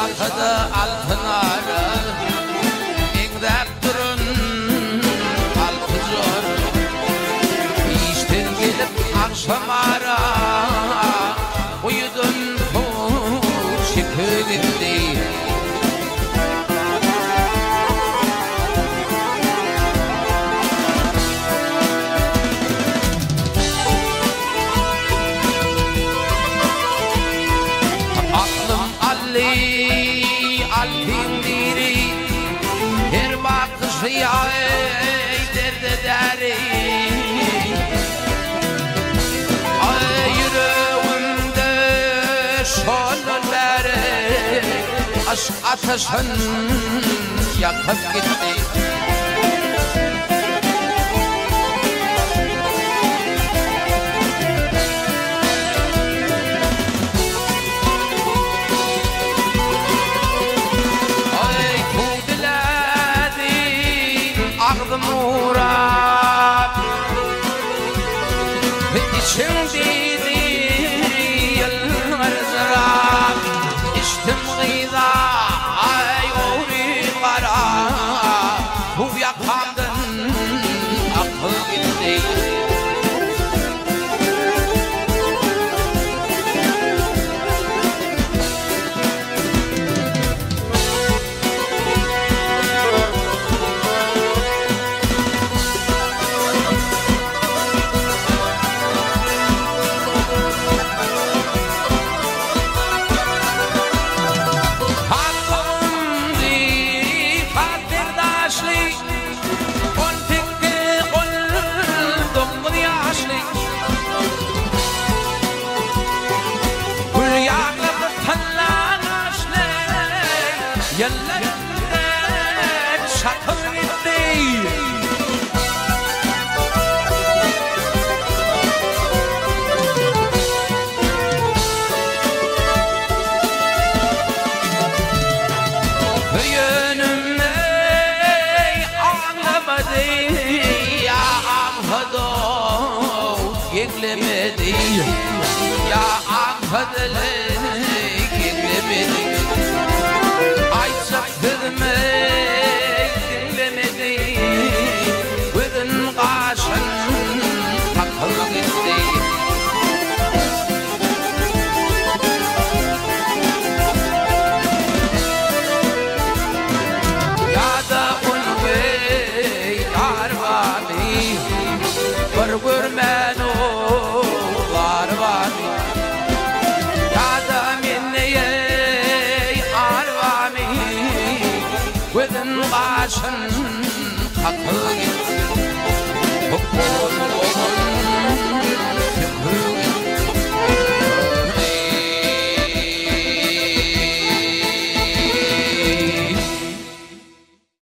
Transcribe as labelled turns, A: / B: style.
A: şahıdı altınarı İngdep durun altı zor İşten gelip akşamara Uyudun çıkı gitti Derde deri Ay yüreğimde şolları Aşk ateşin yakıp gitti Murad İçimdeydi yıllar zırap İçtim gıda ay uğri kara Bu yakamdan akıl gitti Yerlerinden şakır gitti Yönüm ey anlamadı Ya anladı yeklemedi Ya anladı yeklemedi Aysaktırmek dinlemedi Gözün kaşın takıl gitti Ya da unbey darvani Bir görmen olar vani Ya da minneye Gözün kaşın takıl gitti